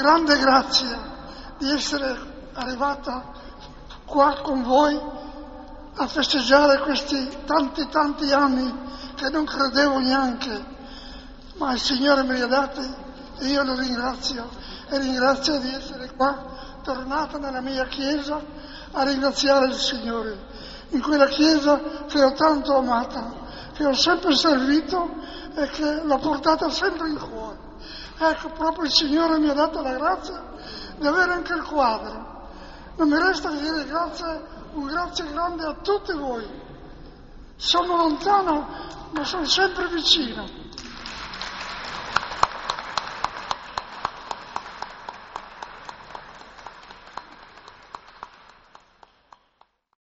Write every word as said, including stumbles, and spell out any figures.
grande grazia di essere arrivata qua con voi a festeggiare questi tanti tanti anni che non credevo neanche, ma il Signore me li ha dati e io lo ringrazio e ringrazio di essere qua, tornata nella mia chiesa a ringraziare il Signore, in quella chiesa che ho tanto amata, che ho sempre servito e che l'ho portata sempre in cuore. Ecco, proprio il Signore mi ha dato la grazia di avere anche il quadro. Non mi resta che dire grazie, un grazie grande a tutti voi. Sono lontano, ma sono sempre vicino.